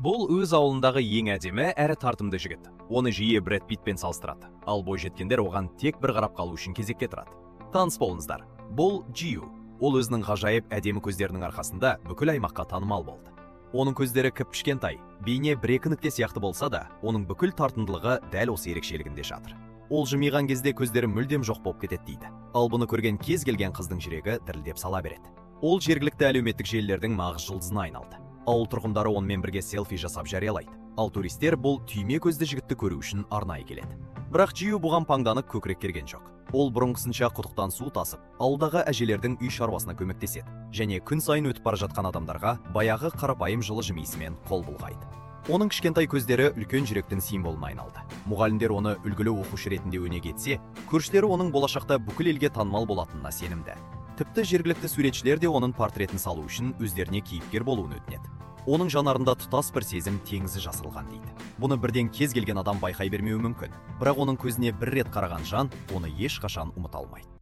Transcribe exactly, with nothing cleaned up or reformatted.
Бұл өз ауылындағы ең әдемі әрі тартымды жігіт. Оны жиі Брэд Питтпен салыстырады. Ал бойжеткендер оған тек бір қарап қалу үшін кезекке тұрады. Таныс болыңыздар. Бұл Джию. Ол өзінің ғажайып әдемі көздерінің арқасында бүкіл аймаққа танымал болды. Оның көздері кіп-кішкентай, бейне бір-екі нүкте сияқты болса да, оның бүкіл тартымдылығы дәл осы ерекшелігінде жатыр. Ол жымиған кезде көздері мүлдем жоқ болып кетеді дейді. Ал бұны көрген кез келген қыздың жүрегі дірілдеп сала береді. Ол жергілікті әлеуметтік желілердің нағыз жұлдызына айналды. Ауыл тұрғындары онымен бірге селфи жасап жариялайды. Ал туристер бұл түйме көзді жігітті көру үшін арнайы келеді. Бірақ Джию бұған паңданып көкірек керген жоқ. Ол бұрынғысынша құдықтан су тасып, ауылдағы әжелердің үй шаруасына көмектеседі және күн сайын өтіп бара жатқан адамдарға баяғы қарапайым жылы жымиысымен қол бұлғайды. Оның кішкентай көздері үлкен жүректің символына айналды. Мұғалімдер оны үлгілі оқушы ретінде өнеге етсе, көршілері оның болашақта бүкіл елге танымал болатынына сенімді. Тіпті жергілікті суретшілер де оның портретін салу үшін өздеріне кейіпкер болуын өтінеді. Оның жанарында тұтас бір сезім теңізі жасырылған дейді. Бұны бірден кез келген адам байқай бермеуі мүмкін, бірақ оның көзіне бір рет қараған жан оны ешқашан ұмыта алмайды.